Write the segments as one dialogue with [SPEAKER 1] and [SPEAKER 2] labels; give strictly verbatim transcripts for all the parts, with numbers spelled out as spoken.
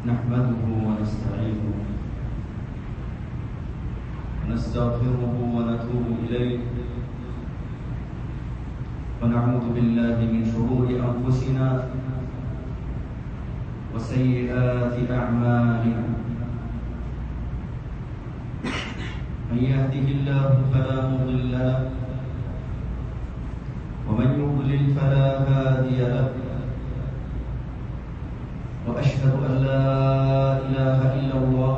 [SPEAKER 1] نحمده ونستعينه ونستغفره ونتوب إليه ونعوذ بالله من شرور أنفسنا وسيئات أعمالنا. من يهده الله فلا مضل له ومن يضلل فلا هادي له، وأشهد أن لا إله إلا الله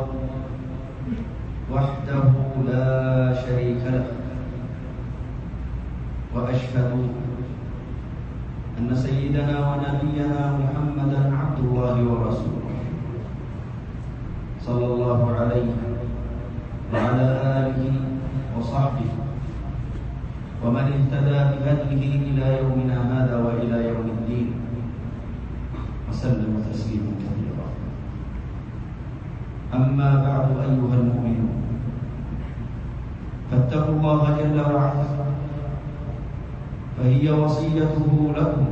[SPEAKER 1] وحده لا شريك له، وأشهد أن سيدنا ونبينا محمدا عبد الله ورسوله صلى الله عليه وعلى آله وصحبه ومن اهتدى بهديه إلى يومنا هذا وإلى يوم الدين، وسلم تسليما كثيرا. أما بعد أيها المؤمنون، فاتقوا الله جل وعلا، فهي وصيته لكم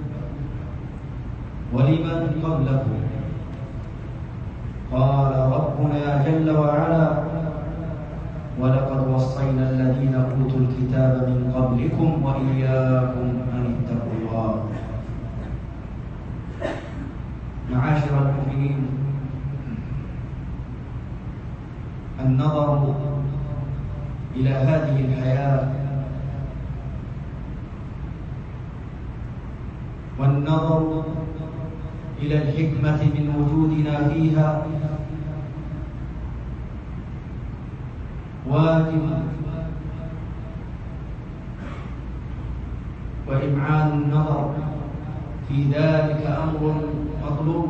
[SPEAKER 1] ولمن قبلكم. قال ربنا جل وعلا: ولقد وصينا الذين أوتوا الكتاب من قبلكم وإياكم أن اتقوا الله. معاشر المؤمنين، النظر إلى هذه الحياة والنظر إلى الحكمة من وجودنا فيها واجب، وإمعان النظر في ذلك أمر مطلوب،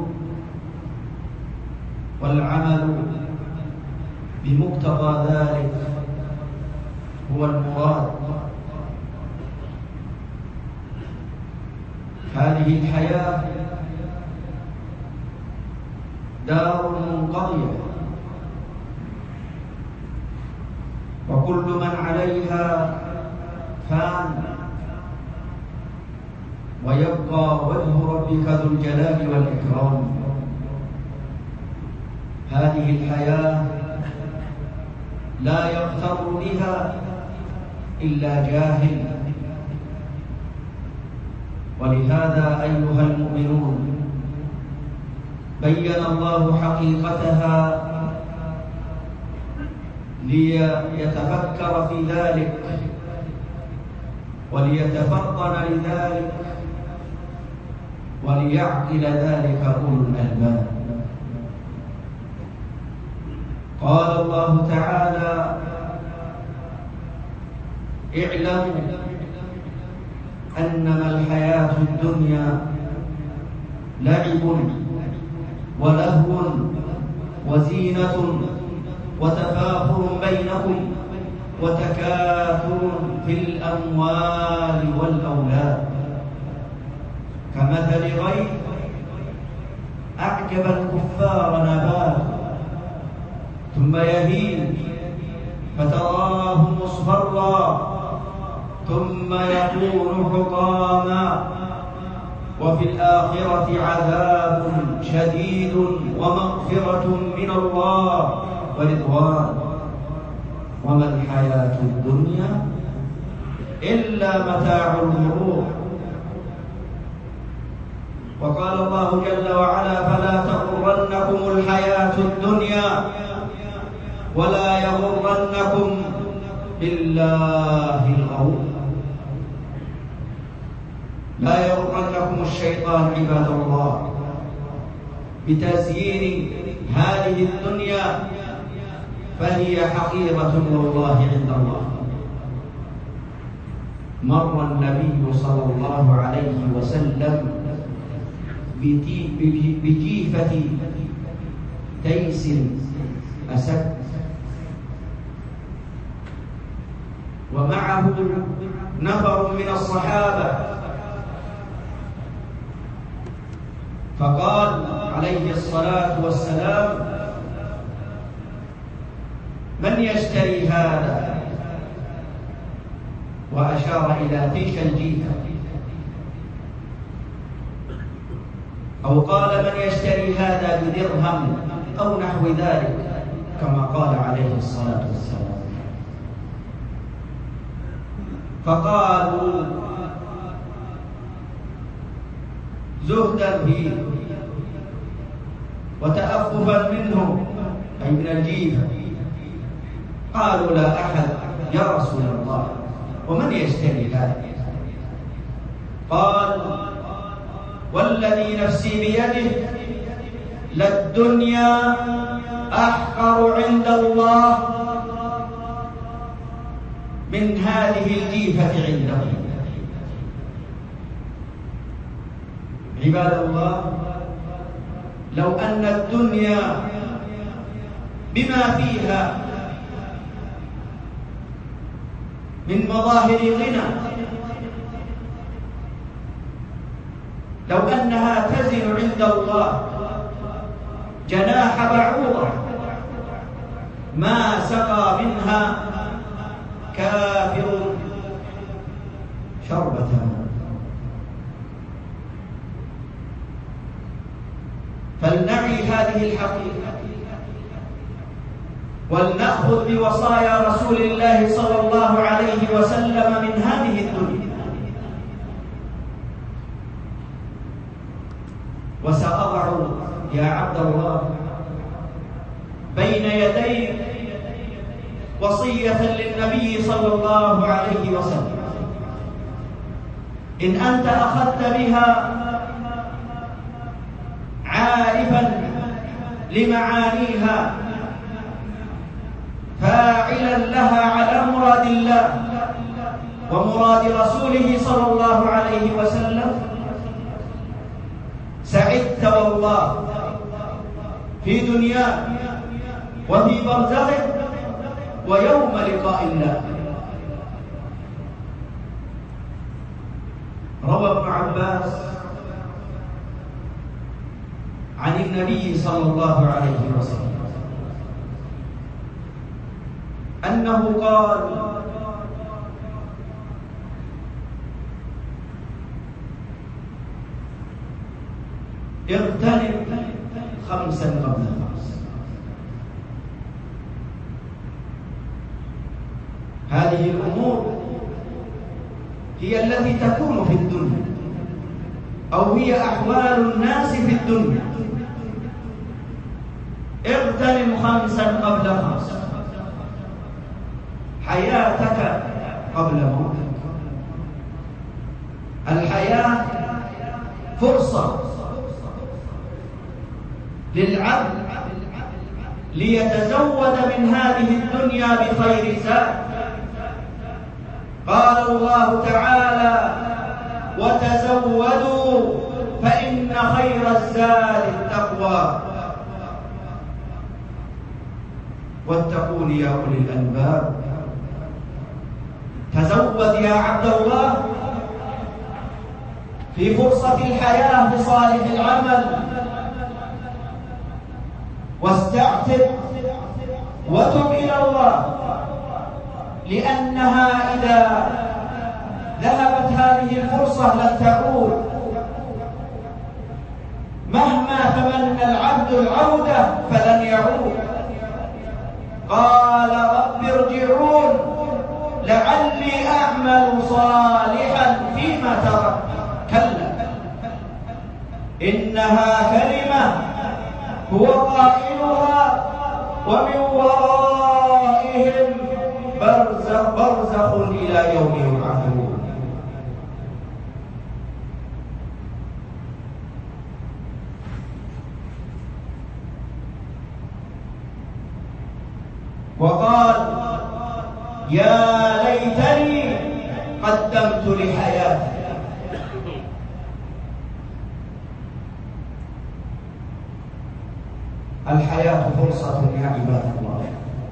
[SPEAKER 1] والعمل بمقتضى ذلك هو المراد. هذه الحياة دار منقضية، وكل من عليها فان، ويبقى وجه ربك ذو الجلال والإكرام. هذه الحياة لا يغتر بها إلا جاهل، ولهذا أيها المؤمنون بين الله حقيقتها ليتفكر في ذلك وليتفطن لذلك وليعقل ذلك أولو الألباب. قال الله تعالى: اعلموا أنما الحياة الدنيا لعب ولهو وزينة وتفاخر بينكم وتكاثر في الأموال والأولاد، كمثل غيث أعجب الكفار نباته ثم يهيج فتراه مصفرا ثم يكون حطاما، وفي الآخرة عذاب شديد ومغفرة من الله ورضوان، وما الحياة الدنيا إلا متاع الغرور. وقال الله جل وعلا: فلا تغرنكم الحياة الدنيا ولا يغرنكم بالله الغرور. لا يغرنكم الشيطان عباد الله بتزيين هذه الدنيا، فهي حقيرة والله عند الله. مر النبي صلى الله عليه وسلم بجيفة تيس أسد، ومعه نفر من الصحابة، فقال عليه الصلاة والسلام: من يشتري هذا؟ وأشار إلى تلك الجيفة، أو قال من يشتري هذا بدرهم أو نحو ذلك كما قال عليه الصلاة والسلام. فقالوا زهدا فيه وتأففا منه أي من الجيفة، قالوا لا أحد يا رسول الله، ومن يشتري هذا؟ قال والذي نفسي بيده للدنيا أحقر عند الله من هذه الجيفة عنده. عباد الله، لو أن الدنيا بما فيها من مظاهر غنى لو أنها تزن عند الله جناح بعوضة ما سقى منها كافر شربة ماء. فلنعي هذه الحقيقة ولنأخذ بوصايا رسول الله صلى الله عليه وسلم من هذه الدنيا. وسأضع يا عبد الله بين يديك وصية للنبي صلى الله عليه وسلم، إن أنت أخذت بها عارفا لمعانيها فاعلا لها على مراد الله ومراد رسوله صلى الله عليه وسلم، سعدت والله في دنياك وفي برزخك ويوم لقاء الله. روى ابن عباس عن النبي صلى الله عليه وسلم أنه قال اغتنم خمسا قبل خمس. هذه الأمور هي التي تكون في الدنيا أو هي أحوال الناس في الدنيا. اغتنم خمسا قبل خمس، حياتك قبل موتك. الحياة فرصة للعبد ليتزود من هذه الدنيا بخير زاد. قال الله تعالى وتزودوا فإن خير الزاد التقوى واتقون يا أولي الألباب. تزود يا عبد الله في فرصة الحياة بصالح العمل، واستعتب وتب إلى الله، لأنها إذا ذهبت هذه الفرصة لن تعود. مهما تمنى العبد العودة فلن يعود. قال رب ارجعون لعلي أعمل صالحا فيما ترك. كلا إنها كلمة هو قائلها ومن ورائهم برزخ برزخ إلى يوم يبعثون. وقال يا ليتني قدمت لحياتي. الحياة فرصة يا عباد الله،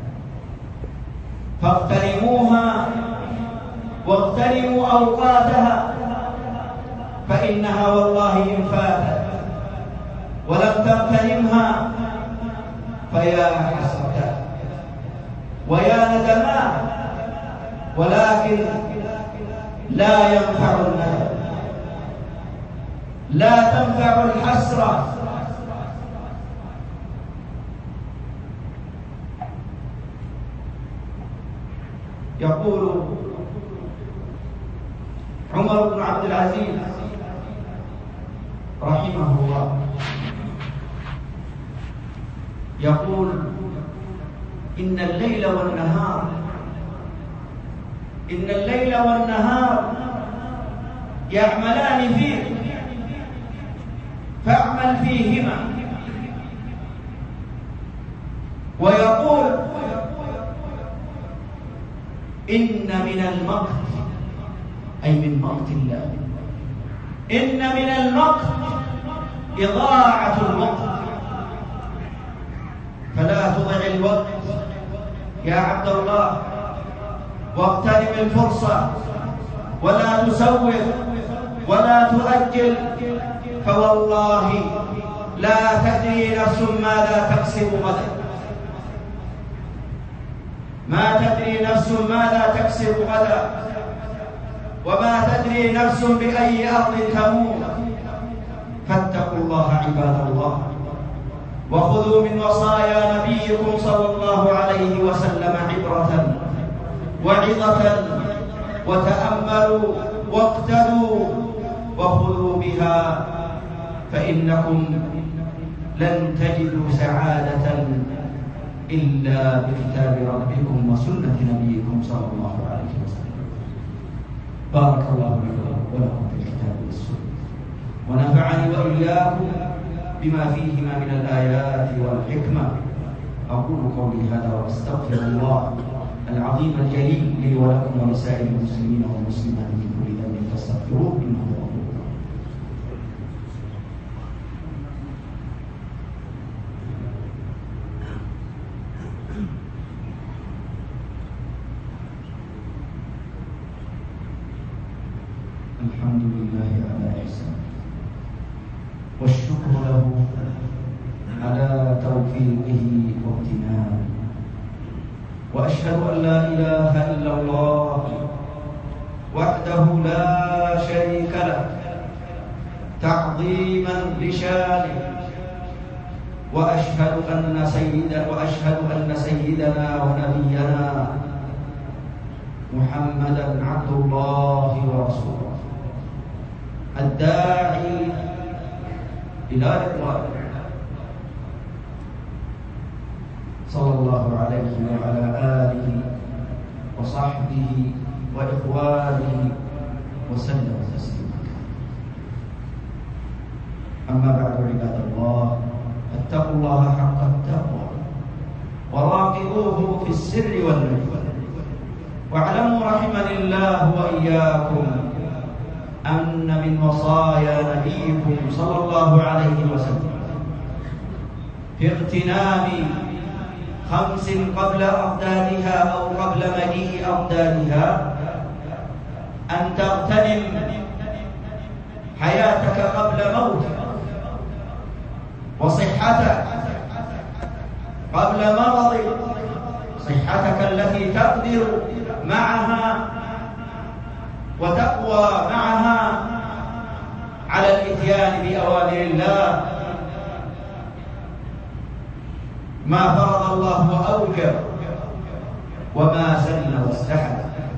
[SPEAKER 1] فاغتنموها واغتنموا أوقاتها، فإنها والله إن فاتت ولم تغتنمها فيا حسرة ويا ندمان، ولكن لا ينفع الندم، لا تنفع الحسرة. يقول عمر بن عبد العزيز رحمه الله، يقول إن الليل والنهار إن الليل والنهار يعملان فيك فاعمل فيهما. ويقول إن من المقت، أي من مقت الله، إن من المقت إضاعة الوقت، فلا تضع الوقت يا عبد الله، واغتنم الفرصة ولا تسوف ولا تؤجل، فوالله لا تدري نفس ماذا تكسب غدا، ما تدري نفس ماذا تكسب غدا، وما تدري نفس بأي أرض تموت. فاتقوا الله عباد الله، وخذوا من وصايا نبيكم صلى الله عليه وسلم عبرة وعظة، وتأملوا واقتدوا وخذوا بها، فإنكم لن تجدوا سعادة إلا بكتاب ربكم وسنة نبيكم صلى الله عليه وسلم. بارك الله لي ولكم في الكتاب والسنة، ونفعني وإياكم بما فيهما من الآيات والحكمة. أقول قولي هذا وأستغفر الله العظيم الجليل لي ولكم ولسائر المسلمين والمسلمات من كل ذنب فاستغفروه إنه هو الغفور الرحيم. الحمد لله على إحسانه، والشكر له على توفيقه وامتنانه، وأشهد أن لا إله إلا الله وحده لا شريك له تعظيما لشانه، وأشهد أن سيدنا وأشهد أن سيدنا ونبينا محمدا عبد الله ورسوله الداعي إلى رضوانه، صلى الله عليه وعلى آله وصحبه وإخوانه وسلم تسليما. أما بعد عباد الله، اتقوا الله حق التقوى وراقبوه في السر والنجوى، واعلموا رحمني الله وإياكم أن من وصايا نبيكم صلى الله عليه وسلم في اغتنام خمس قبل أضدادها أو قبل مجيء أضدادها أن تغتنم حياتك قبل موتك، وصحتك قبل مرضك، صحتك التي تقدر معها وتقوى معها على الإتيان بأوامر الله، ما فرض الله وأوجب وما سن واستحب.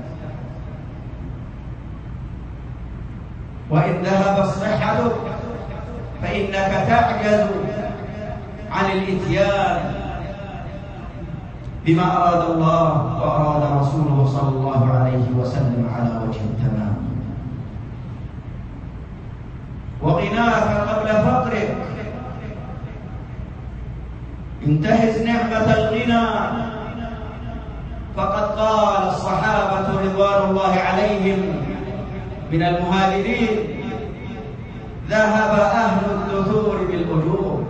[SPEAKER 1] وإن ذهبت صحتك فإنك تعجز عن الإتيان بما أراد الله وأراد رسوله صلى الله عليه وسلم على وجه التمام. وغناك قبل فقرك، انتهز نعمة الغنى، فقد قال الصحابة رضوان الله عليهم من المهاجرين: ذهب أهل الدثور بالأجور،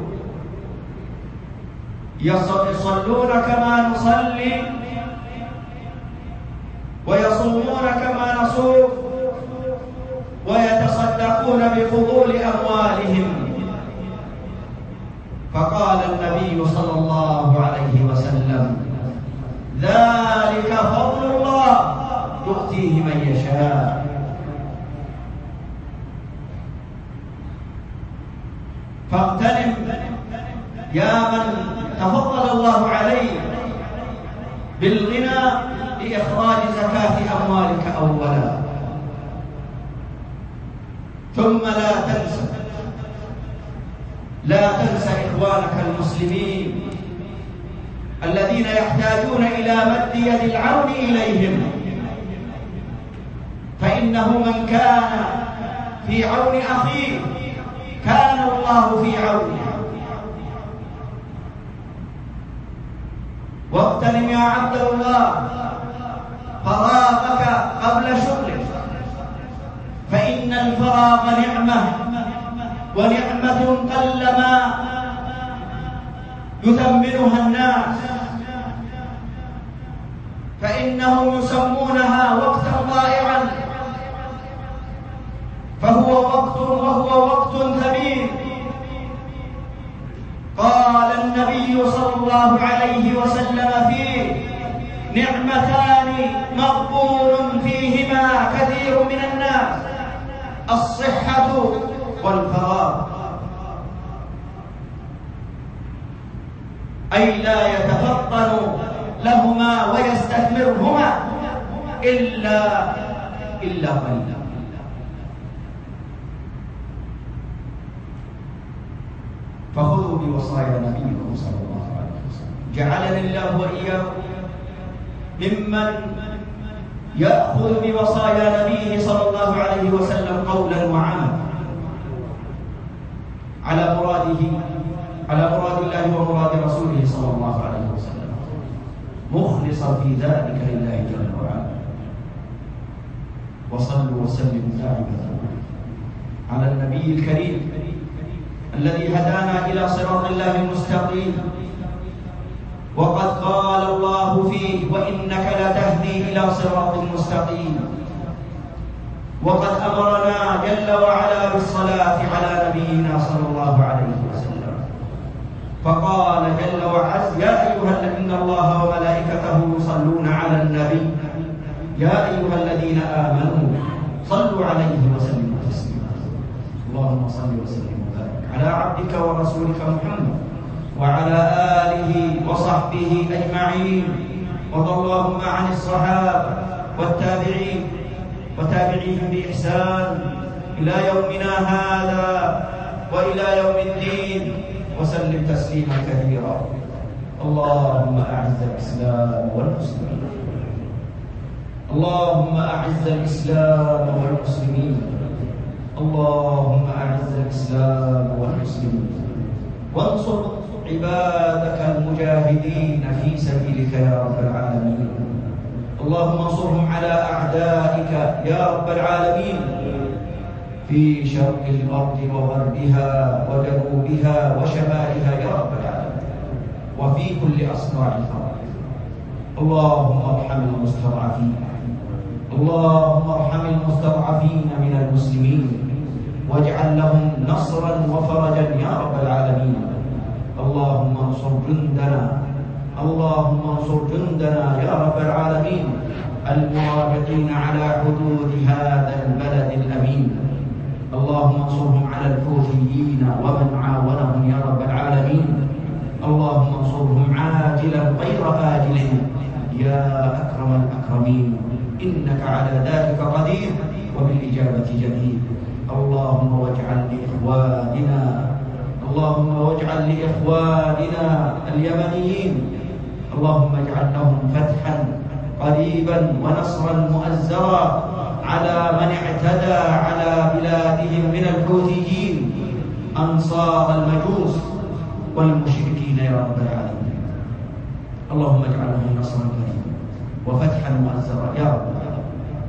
[SPEAKER 1] يصلون كما نصلي ويصومون كما نصوم ويتصدقون بفضول أموالهم. فقال النبي صلى الله عليه وسلم: ذلك فضل الله يؤتيه من يشاء. فاغتنم يا من تفضل الله عليك بالغنى لإخراج زكاة أموالك أولا، ثم لا تنسى لا تنسى إخوانك المسلمين الذين يحتاجون إلى مد يد العون إليهم، فإنه من كان في عون أخيه كان الله في عونه. واغتنم يا عبد الله فراغك قبل شغلك، فإن الفراغ نعمة، ونعمة قلما يثمنها الناس، فإنهم يسمونها وقتا ضائعا، فهو وقت وهو وقت ثمين. قال النبي صلى الله عليه وسلم فيه: نعمتان مغبون فيهما كثير من الناس، الصحة والفراغ، أي لا يتفطن لهما ويستثمرهما إلا إلا قليلا. فخذوا بوصايا نبيكم صلى الله عليه وسلم. جعلني الله وإياكم ممن يأخذ بوصايا نبيه صلى الله عليه وسلم قولا وعملا على مراده على مراد الله ومراد رسوله صلى الله عليه وسلم، مخلصا في ذلك لله جل وعلا. وصلوا وسلموا دائما على النبي الكريم الذي هدانا إلى صراط الله المستقيم، وقد قال الله فيه: وإنك لتهدي إلى صراط مستقيم. وقد أمرنا جل وعلا بالصلاة على نبينا صلى الله عليه وسلم، فقال جل وعز: يا أيها الذين الله وملائكته يصلون على النبي يا أيها الذين آمنوا صلوا عليه وسلموا تسليما. اللهم صل وسلم وبارك على عبدك ورسولك محمد وعلى آله وصحبه أجمعين، وارض اللهم عن الصحابة والتابعين وتابعيهم بإحسان إلى يومنا هذا وإلى يوم الدين، وسلم تسليما كثيرا. اللهم أعز الإسلام والمسلمين، اللهم أعز الإسلام والمسلمين، اللهم أعز الإسلام والمسلمين، وانصر عبادك المجاهدين في سبيلك يا رب العالمين. اللهم انصرهم على أعدائك يا رب العالمين في شرق الأرض وغربها وجنوبها وشمالها يا رب العالمين، وفي كل أصقاع الأرض. اللهم ارحم المستضعفين، اللهم ارحم المستضعفين من المسلمين، واجعل لهم نصرا وفرجا يا رب العالمين. اللهم انصر جندنا، اللهم انصر جندنا يا رب العالمين المرابطين على حدود هذا البلد الأمين. اللهم انصرهم على الحوثيين ومن عاونهم يا رب العالمين. اللهم انصرهم عاجلا غير آجل يا أكرم الأكرمين، إنك على ذلك قدير وبالإجابة جدير. اللهم واجعل لإخواننا اللهم واجعل لإخواننا اليمنيين اللهم اجعل لهم فتحا قريبا ونصرا مؤزرا على من اعتدى على بلادهم من الحوثيين أنصار المجوس والمشركين يا رب العالمين. اللهم اجعل لهم نصرا قريبا وفتحا مؤزرا يا رب العالمين.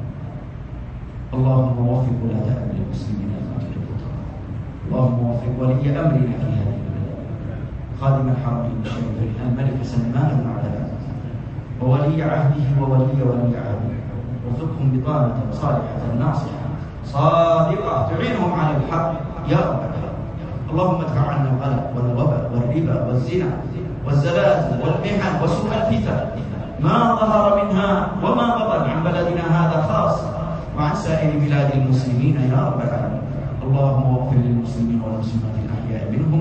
[SPEAKER 1] اللهم وفق ولاة أمر المسلمين اللهم وفق ولي أمرنا في هذه البلاد خادم الحرمين الشريفين الملك سلمان بن عبد العزيز وولي عهده وولي ولي عهده، وارزقهم بطانة صالحة ناصحة صادقة تعينهم على الحق يا رب العالمين. اللهم ادفع عنا الغلا والوباء والربا والزنا والزلازل والمحن وسوء الفتن ما ظهر منها وما بطن عن بلدنا هذا خاصة وعن سائر بلاد المسلمين يا رب العالمين. اللهم اغفر للمسلمين والمسلمات الأحياء منهم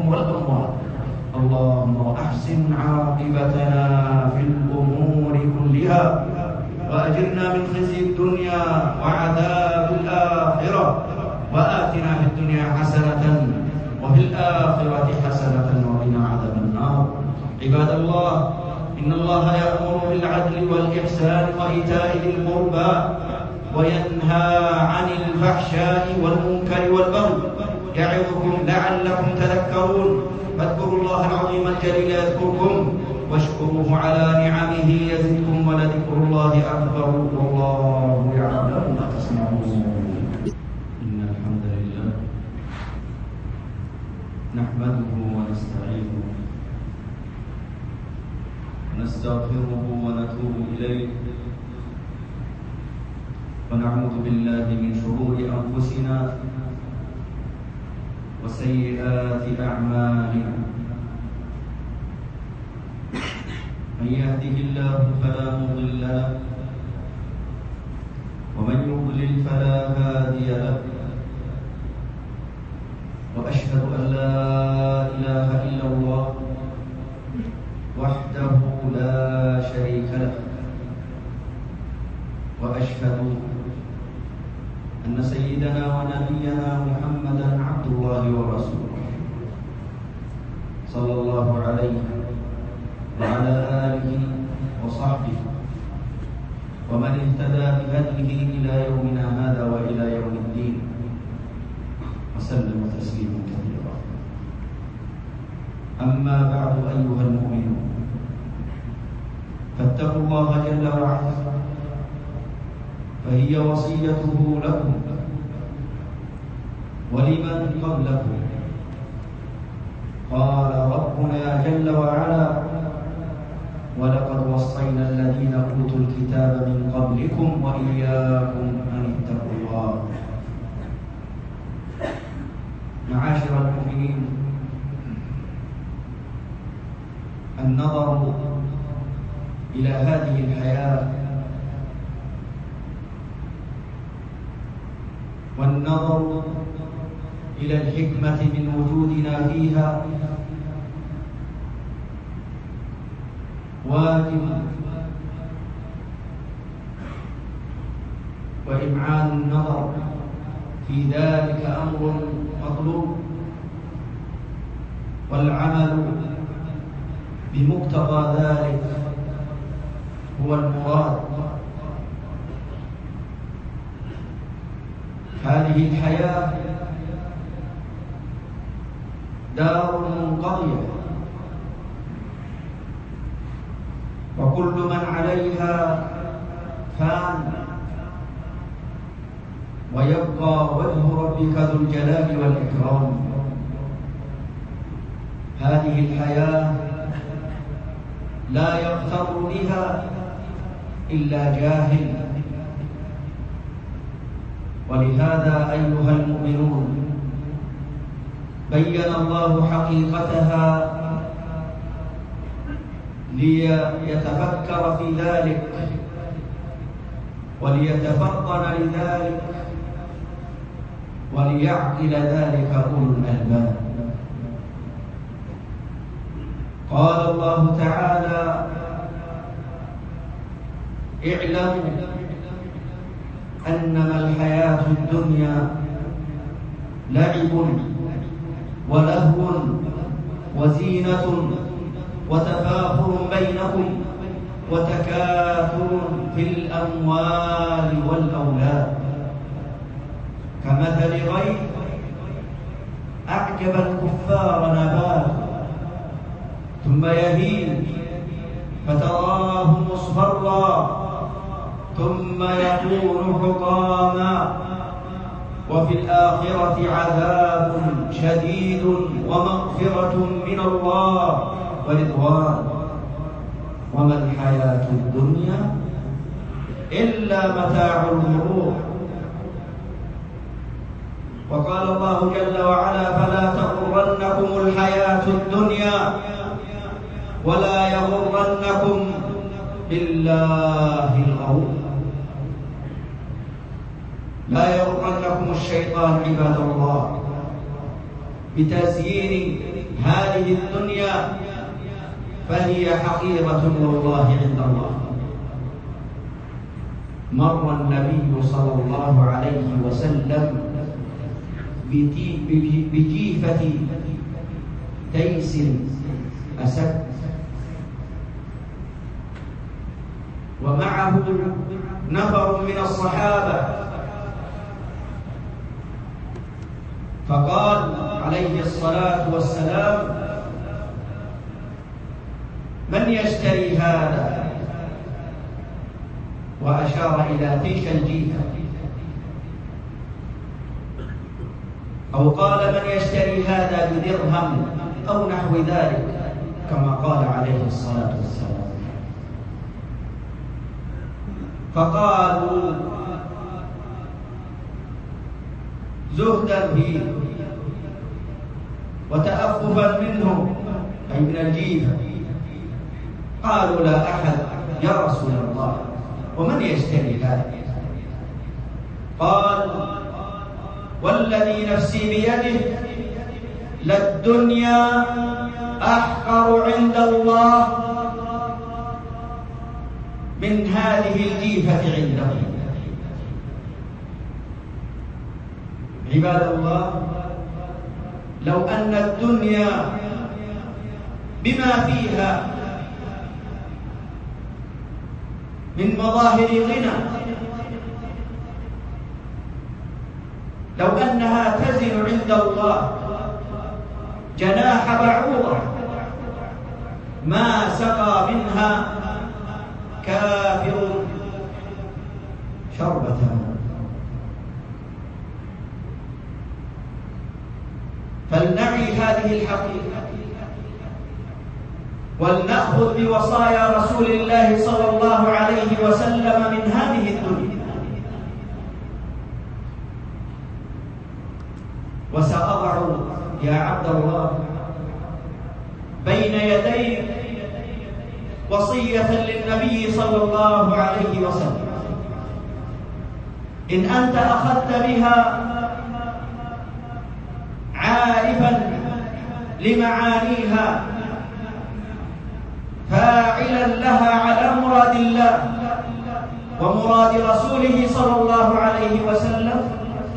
[SPEAKER 1] عاقبتنا في الأمور كلها وأجرنا من خزي الدنيا وعذاب الآخرة وآتنا في الدنيا حسنة وفي الآخرة حسنة وقنا عذاب النار. عباد الله، إن الله يأمر بالعدل والإحسان وإيتاء ذي القربى وينهى عن الفحشاء والمنكر والبغي يعظكم لعلكم تذكرون. فاذكروا الله العظيم الجليل يذكركم واشكروه على نعمه يزدكم ولذكر الله أكبر والله يعلم ما تصنعون. إن الحمد لله نحمده ونستعينه ونستغفره ونتوب إليه ونعوذ بالله من شرور أنفسنا وسيئات أعمالنا. من يهده الله فلا مضل له ومن يضلل فلا هادي له. وأشهد أن لا إله إلا الله وحده لا شريك له. وأشهد أن سيدنا ونبينا محمدا عبد الله ورسوله صلى الله عليه وعلى آله وصحبه ومن اهتدى بهديه إلى يومنا هذا وإلى يوم الدين وسلم تسليما كثيرا. أما بعد أيها المؤمنون، فاتقوا الله جل وعلا، فهي وصيته لكم ولمن قبلكم. قال ربنا جل وعلا: ولقد وصينا الذين أوتوا الكتاب من قبلكم وإياكم أن اتقوا الله. معاشر المؤمنين، النظر إلى هذه الحياة والنظر إلى الحكمة من وجودنا فيها واجب، وإمعان النظر في ذلك أمر مطلوب، والعمل بمقتضى ذلك هو المراد. هذه الحياة دار منقضية، وكل من عليها فان، ويبقى وجه ربك ذو الجلال والإكرام. هذه الحياة لا يغتر بها إلا جاهل. ولهذا أيها المؤمنون، بين الله حقيقتها ليتفكر في ذلك وليتفطن لذلك وليعقل ذلك أولو الألباب. قال الله تعالى: اعلموا أنما الحياة الدنيا لعب ولهو وزينة وتفاخر بينكم وتكاثر في الأموال والأولاد، كمثل غيث أعجب الكفار نباته ثم يهيج فتراه مصفرا ثم يكون حطاما وفي الآخرة عذاب شديد ومغفرة من الله ورضوان وما الحياة الدنيا إلا متاع الغرور. وقال الله جل وعلا: فلا تغرنكم الحياة الدنيا ولا يغرنكم بالله الغرور. لا يغرنكم الشيطان عباد الله بتزيين هذه الدنيا فهي حقيرة والله عند الله. مر النبي صلى الله عليه وسلم بجيفة تيس أسد، ومعه نفر من الصحابة، فقال عليه الصلاة والسلام: من يشتري هذا؟ وأشار إلى تلك الجيفة، أو قال: من يشتري هذا بدرهم أو نحو ذلك، كما قال عليه الصلاة والسلام. فقالوا زهدا فيه وتأففا منه، أي من الجيفة، قالوا: لا أحد يا رسول الله، ومن يشتري هذا؟ قال: والذي نفسي بيده للدنيا أحقر عند الله من هذه الجيفة عنده. عباد الله، لو أن الدنيا بما فيها من مظاهر غنى، لو أنها تزن عند الله جناح بعوضة ما سقى منها كافر شربة ماء. فلنعي هذه الحقيقة ولنأخذ بوصايا رسول الله صلى الله عليه وسلم من هذه الدنيا. وسأضع يا عبد الله بين يديك وصية للنبي صلى الله عليه وسلم، إن أنت أخذت بها عارفا لمعانيها فاعلا لها على مراد الله ومراد رسوله صلى الله عليه وسلم،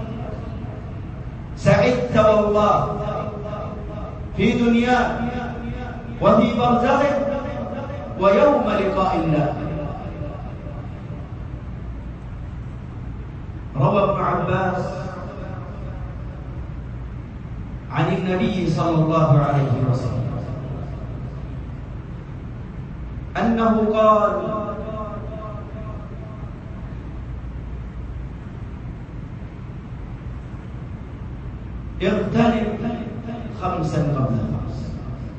[SPEAKER 1] سعدت والله في دنياك وفي برزخك ويوم لقاء الله. روى ابن عباس عن النبي صلى الله عليه وسلم أنه قال: اغتنم خمسا قبل خمس.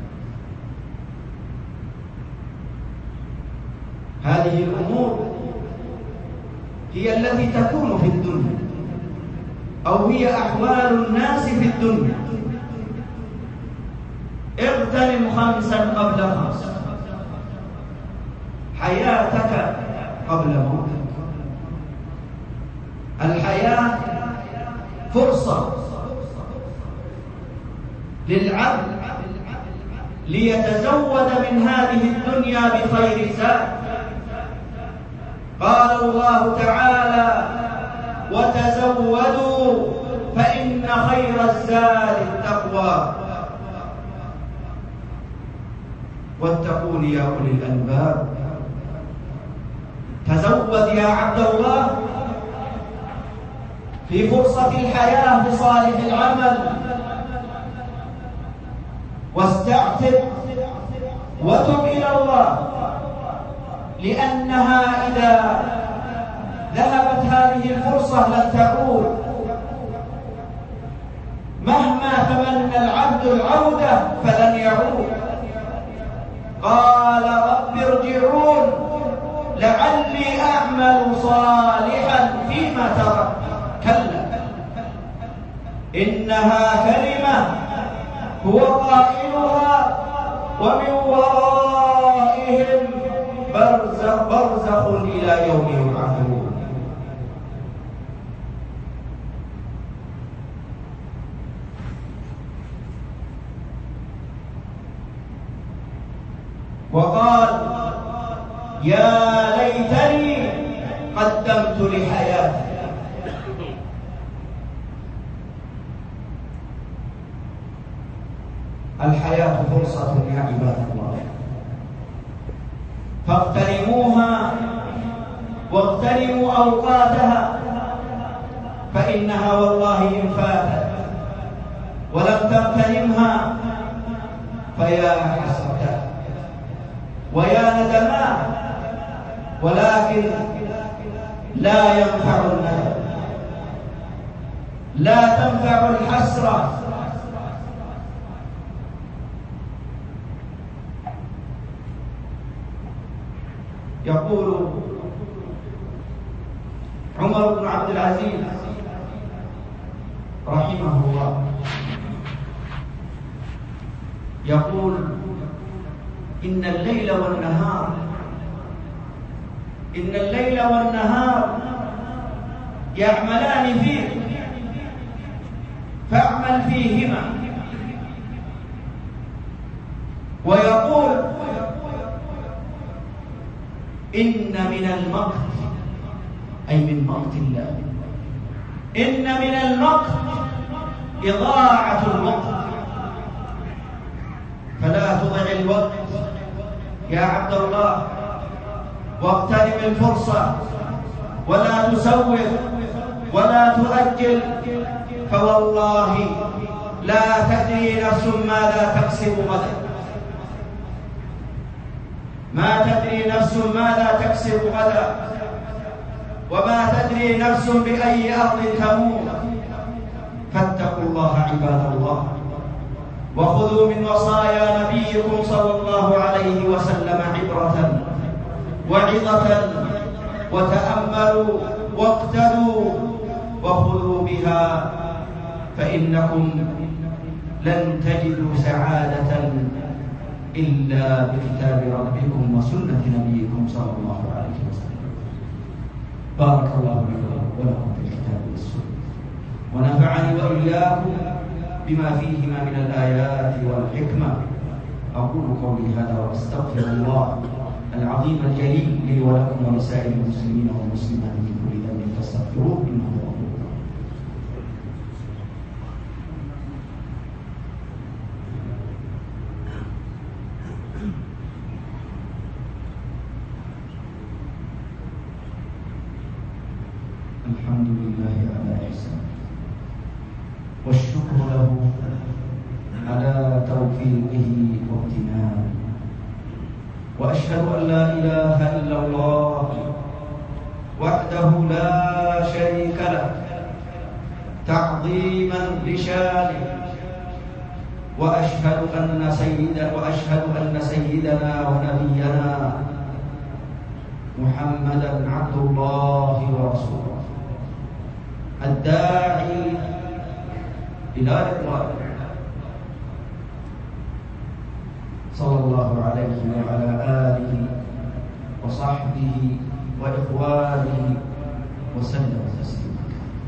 [SPEAKER 1] هذه الأمور هي التي تكون في الدنيا، أو هي أحوال الناس في الدنيا. اغتنم خمسا قبل خمس، حياتك قبل موتك. الحياة فرصة للعبد ليتزود من هذه الدنيا بخير زاد. قال الله تعالى: وتزودوا فإن خير الزاد التقوى واتقون يا أولي الألباب. تزود يا عبد الله في فرصة الحياة بصالح العمل، واستعتب وتب إلى الله، لأنها إذا ذهبت هذه الفرصة لن تعود. مهما تمنى العبد العودة فلن يعود. قال: رب ارجعون لعلي أعمل صالحا فيما ترك. كلا إنها كلمة هو قائلها ومن ورائهم برزخ برزخ إلى يوم يبعثون. وقال يا ليتني قدمت لحياتي. الحياة فرصة يا عباد الله، فاغتنموها واغتنموا أوقاتها، فإنها والله إن فاتت ولم تغتنمها فيا حسرة ويا ندما، ولكن لا ينفع الندم، لا تنفع الحسرة. يقول عمر بن عبد العزيز رحمه الله، يقول إن الليل والنهار إن الليل والنهار يعملان فيك فاعمل فيهما. ويقول إن من المقت، أي من مقت الله، إن من المقت إضاعة الوقت، فلا تضع الوقت يا عبد الله، واغتنم الفرصة ولا تسوف ولا تؤجل، فوالله لا تدري نفس ماذا تكسب غدا، ما تدري نفس ماذا تكسب غدا، وما تدري نفس بأي أرض تموت. فاتقوا الله عباد الله، وخذوا من وصايا نبيكم صلى الله عليه وسلم عبرة وعظة، وتأملوا واقتدوا وخذوا بها، فإنكم لن تجدوا سعادة إلا بكتاب ربكم وسنة نبيكم صلى الله عليه وسلم. بارك الله لي ولكم في الكتاب والسنة، ونفعني وإياكم بما فيهما من الآيات والحكمة. أقول قولي هذا وأستغفر الله العظيم الجليل لي ولكم ولسائر المسلمين والمسلمات من كل ذنب فاستغفروه إنه هو الغفور الرحيم. الحمد لله على إحسانه، والشكر له على توفيقه وامتنانه، وأشهد أن لا إله إلا الله وحده لا شريك له تعظيما لشانه، وأشهد أن سيدنا وأشهد أن سيدنا ونبينا محمدا عبد الله ورسوله الداعي إلى رضوانه، صلى الله عليه وعلى آله وصحبه وإخوانه وسلم تسليما.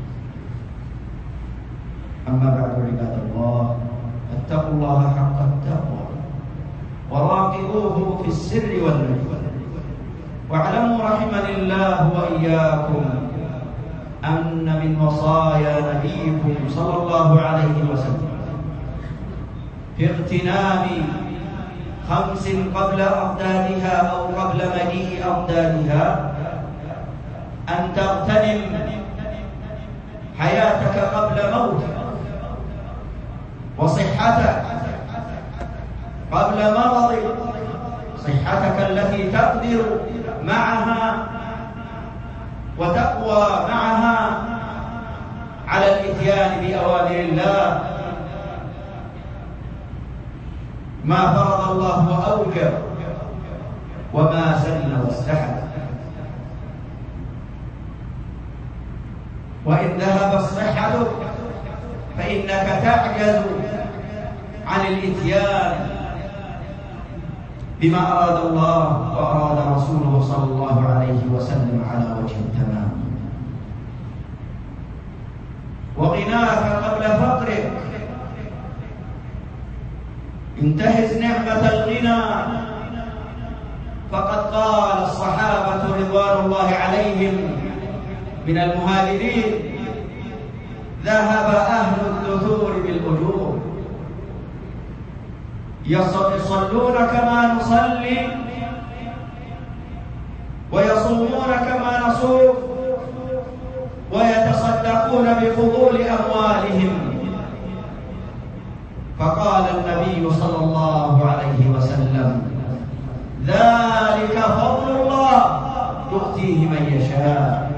[SPEAKER 1] أما بعد عباد الله، اتقوا الله حق التقوى وراقبوه في السر والنجوى، واعلموا رحمني الله وإياكم أن من وصايا نبيكم صلى الله عليه وسلم في اغتنام خمس قبل أضدادها أو قبل مجيء أضدادها أن تغتنم حياتك قبل موتك، وصحتك قبل مرضك، صحتك التي تقدر معها وتقوى معها على الإتيان بأوامر الله، ما فرض الله وأوجب وما سن واستحب. وإن ذهب الصحة فإنك تعجز عن الإتيان بما أراد الله وأراد رسوله صلى الله عليه وسلم على وجه التمام. وغناك قبل فقرك، انتهز نعمة الغنى فقد قال الصحابة رضوان الله عليهم من المهاجرين: ذهب أهل الدثور بالأجور، يصلون كما نصلي ويصومون كما نصوم ويتصدقون بفضول أموالهم. فقال النبي صلى الله عليه وسلم: ذلك فضل الله يؤتيه من يشاء.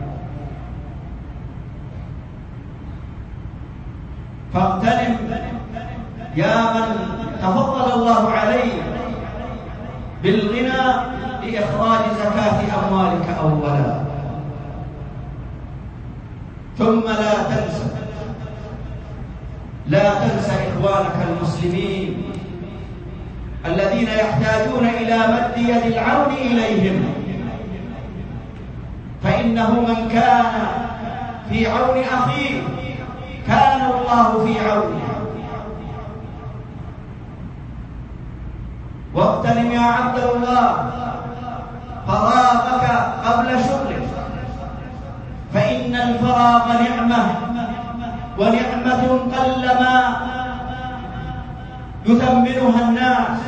[SPEAKER 1] فاغتنم يا من تفضل الله عليك بالغنى لإخراج زكاة أموالك أولا، ثم لا تنسى لا تنسى إخوانك المسلمين الذين يحتاجون إلى مد يد العون إليهم، فإنه من كان في عون أخيه كان الله في عونه. واغتنم يا عبد الله فراغك قبل شغلك، فإن الفراغ نعمة، ونعمة قلما يثمنها الناس،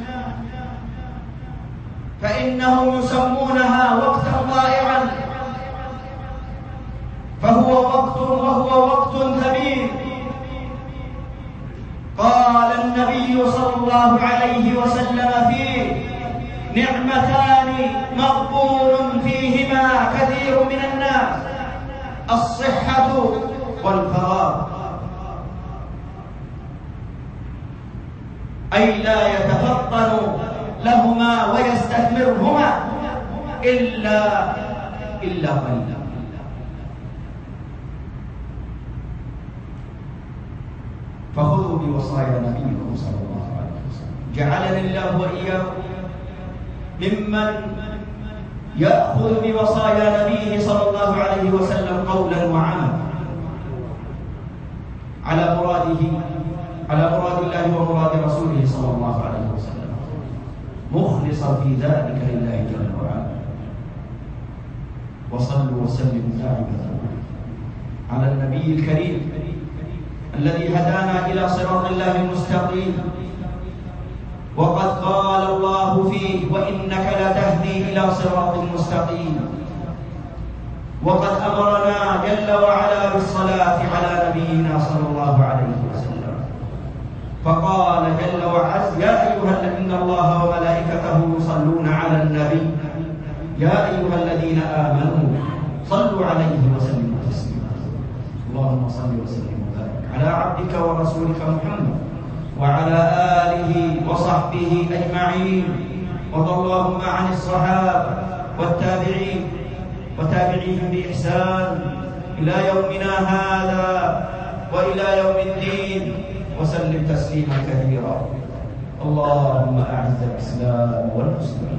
[SPEAKER 1] فإنهم يسمونها وقتا ضائعا، فهو وقت وهو وقت ثمين. قال النبي صلى الله عليه وسلم فيه: نعمتان مغبون فيهما كثير من الناس، الصحة والفراغ، أي لا يتفطن لهما ويستثمرهما إلا إلا قليلا. فخذوا بوصايا نبيكم صلى الله عليه وسلم. جعلني الله وإياكم ممن يأخذ بوصايا نبيه صلى الله عليه وسلم قولا وعملا على مراده على مراد الله ومراد رسوله صلى الله عليه وسلم، مخلصا في ذلك لله جل وعلا. وصلوا وسلموا دائما على النبي الكريم الذي هدانا إلى صراط الله المستقيم. وقد قال الله فيه: وإنك لتهدي إلى صراط مستقيم. وقد أمرنا جل وعلا بالصلاة على نبينا صلى الله عليه وسلم، فقال جل وعز: يا أيها الذين الله وملائكته يصلون على النبي يا أيها الذين آمنوا صلوا عليه وسلموا تسليما. اللهم صل وسلم وبارك على عبدك ورسولك محمد وعلى آله وصحبه أجمعين. وارض اللهم عن الصحابة والتابعين وتابعيهم بإحسان إلى يومنا هذا وإلى يوم الدين، وسلم تسليما كثيرا. اللهم أعز الإسلام والمسلمين،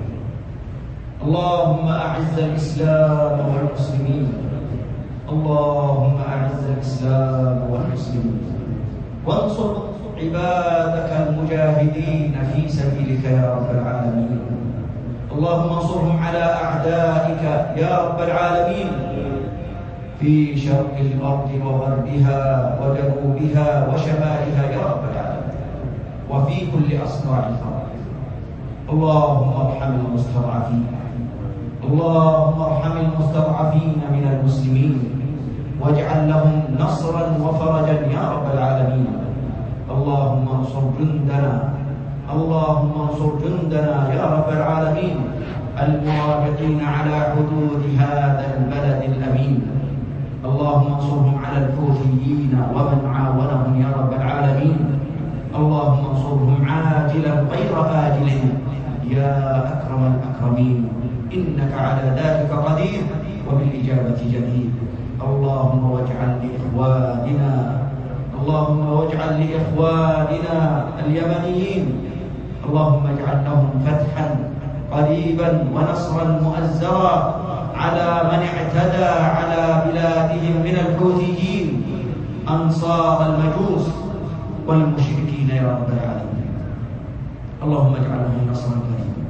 [SPEAKER 1] اللهم أعز الإسلام والمسلمين، اللهم أعز الإسلام والمسلمين، وانصر عبادك المجاهدين في سبيلك يا رب العالمين. اللهم انصرهم على أعدائك يا رب العالمين في شرق الأرض وغربها وجنوبها وشمالها يا رب العالمين، وفي كل أصقاع الأرض. اللهم ارحم المستضعفين، اللهم ارحم المستضعفين من المسلمين، واجعل لهم نصرا وفرجا يا رب العالمين. اللهم انصر جندنا، اللهم انصر جندنا يا رب العالمين المرابطين على حدود هذا البلد الأمين. اللهم انصرهم على الحوثيين ومن عاونهم يا رب العالمين. اللهم انصرهم عاجلا غير آجل يا أكرم الأكرمين، إنك على ذلك قدير وبالإجابة جدير. اللهم واجعل لإخواننا اللهم واجعل لإخواننا اليمنيين اللهم اجعل لهم فتحا قريبا ونصرا مؤزرا على من اعتدى على بلادهم من الحوثيين أنصار المجوس والمشركين يا رب العالمين. اللهم اجعل لهم نصرا قريبا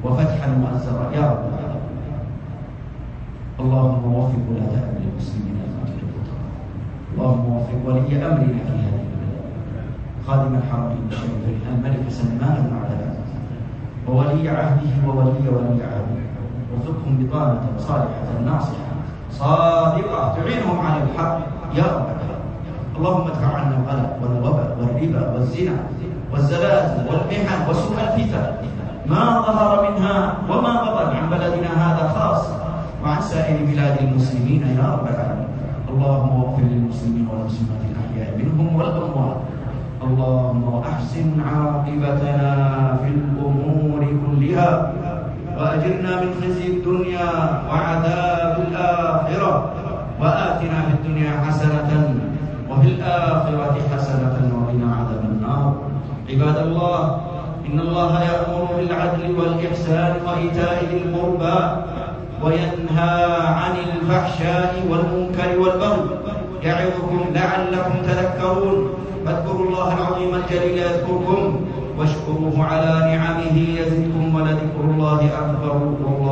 [SPEAKER 1] وفتحا مؤزرا يا رب العالمين. اللهم وفق ولاة أمر المسلمين لما تحب وترضى. اللهم وفق ولي أمرنا في هذه البلاد خادم الحرمين الشريفين الملك سلمان بن عبد العزيز وولي عهده وولي ولي عهده، وفقهم بطانة صالحة ناصحة صادقة تعينهم على الحق يا رب العالمين. اللهم ادفع عنا الغلا والوباء والربا والزنا والزلازل والمحن وسوء الفتن ما ظهر منها وما بطن عن بلدنا هذا خاصة وعن سائر بلاد المسلمين يا رب العالمين. اللهم اغفر للمسلمين والمسلمات الأحياء منهم والأموات. اللهم أحسن عاقبتنا في الأمور كلها وأجرنا من خزي الدنيا وعذاب الآخرة، وآتنا في الدنيا حسنة وفي الآخرة حسنة وقنا عذاب النار. عباد الله، إن الله يأمر بالعدل والإحسان وإيتاء ذي القربى وينهى عن الفحشاء والمنكر والبغي يعظكم لعلكم تذكرون. فاذكروا الله العظيم الجليل يذكركم واشكروه على نعمه يزدكم ولذكر الله أكبر.